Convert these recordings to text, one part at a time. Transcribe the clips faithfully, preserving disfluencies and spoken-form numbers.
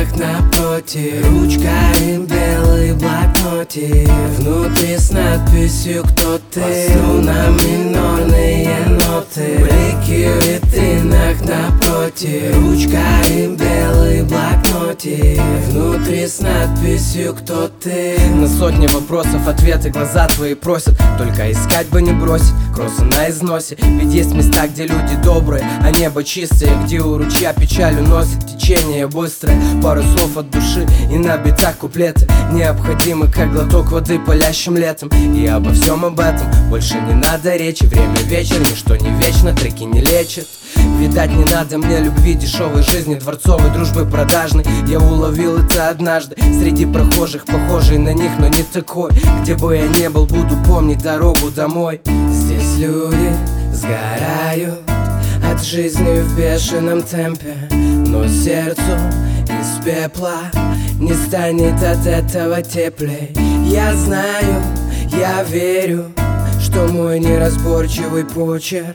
витринах напротив, ручка и белый блокнотик, внутри с надписью «Кто ты?». По струнам минорные ноты, блики в витринах напротив, ручка и белый блокнотик, внутри с надписью «Кто ты?». На сотни вопросов ответы глаза твои просят, только искать бы не бросить, кроссы на износе. Ведь есть места, где люди добрые, а небо чистое, где у ручья печаль уносит течение быстрое. Пару слов от души и на битах куплеты необходимы, как глоток воды палящим летом. И обо всем об этом больше не надо речи. Время вечер, ничто не вечно, треки не лечат. Видать, не надо мне любви дешевой жизни, дворцовой дружбы продажной. Я уловил это однажды среди прохожих, похожий на них, но не такой. Где бы я ни был, буду помнить дорогу домой. Здесь люди сгорают от жизни в бешеном темпе, но сердцу из пепла не станет от этого теплей. Я знаю, я верю, что мой неразборчивый почерк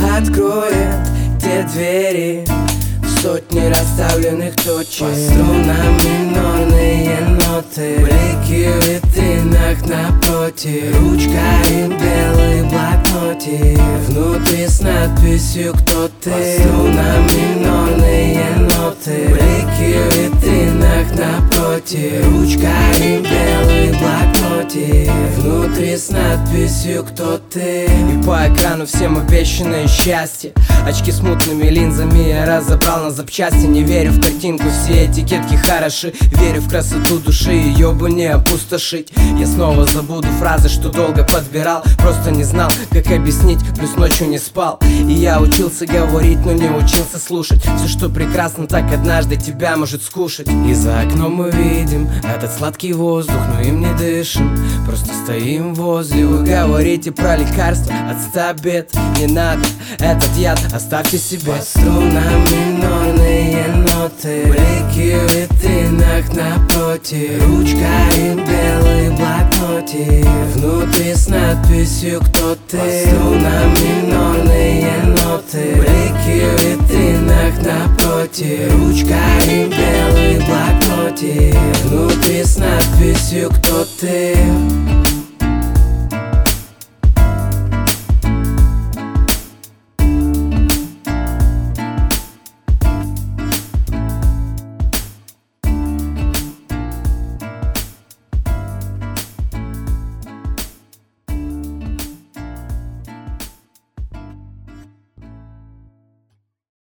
откроет те двери в сотни расставленных точек. По струнам минорные ноты, блики в витринах напротив, ручка и белый блокнотик, внутри с надписью «Кто ты?». По струнам минорные ноты, блики в витринах напротив, ручка и белый блокнотик, внутри с надписью «Кто ты?». И по экрану всем обещанное счастье, очки с мутными линзами я разобрал на запчасти. Не верю в картинку, все этикетки хороши, верю в красоту души, ее бы не опустошить. Я снова забуду фразы, что долго подбирал, просто не знал, как объяснить, плюс ночью не спал. И я учился говорить, но не учился слушать. Все, что прекрасно, так однажды тебя может скушать. И за окном мы видим этот сладкий воздух, но им не дышим, просто стоим возле. Вы говорите про лекарства от ста бед, не надо, этот яд оставьте себе. По струнам минорные ноты, блики в витринах напротив, ручка и белый блокнотик, внутри с надписью «Кто ты?». По струнам минорные ноты, блики в витринах напротив, ручка и белый блокнотик, внутри с надписью «Кто ты?».